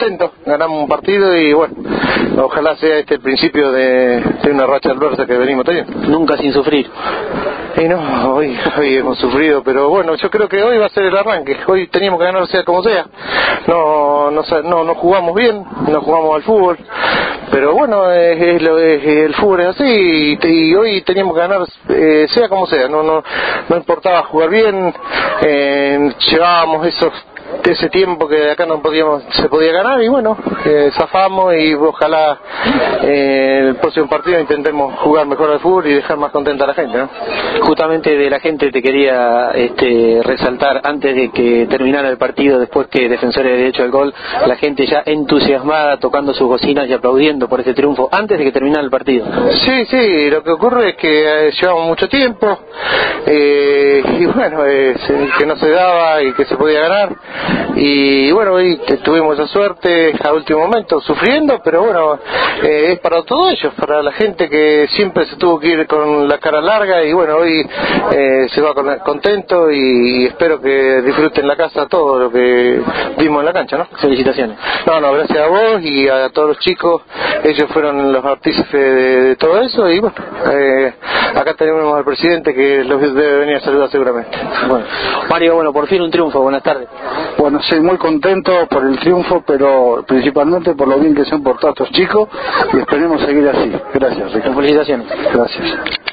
contento, ganamos un partido y bueno, ojalá sea este el principio de una racha adversa que venimos teniendo. Nunca sin sufrir. Y no, hoy hemos sufrido, pero bueno, yo creo que hoy va a ser el arranque. Hoy teníamos que ganar sea como sea. No jugamos bien, no jugamos al fútbol, pero bueno, el fútbol es así y hoy teníamos que ganar sea como sea. No importaba jugar bien, llevábamos ese tiempo que de acá se podía ganar y bueno, zafamos y ojalá el próximo partido intentemos jugar mejor al fútbol y dejar más contenta a la gente, ¿no? Justamente de la gente te quería resaltar antes de que terminara el partido, después que Defensores de Derecho al Gol, la gente ya entusiasmada tocando sus bocinas y aplaudiendo por este triunfo antes de que terminara el partido. Sí, lo que ocurre es que llevamos mucho tiempo y bueno, que no se daba y que se podía ganar. Y bueno, hoy tuvimos esa suerte a último momento, sufriendo, pero bueno, es para todos ellos, para la gente que siempre se tuvo que ir con la cara larga y bueno, hoy se va contento y espero que disfruten la casa todo lo que vimos en la cancha, ¿no? Felicitaciones. No, gracias a vos y a todos los chicos, ellos fueron los artífices de todo eso y bueno, acá tenemos al presidente que los debe venir a saludar seguramente. Bueno, Mario, por fin un triunfo, buenas tardes. Bueno, sí, muy contento por el triunfo, pero principalmente por lo bien que se han portado estos chicos y esperemos seguir así. Gracias, Ricardo. Felicitaciones. Gracias.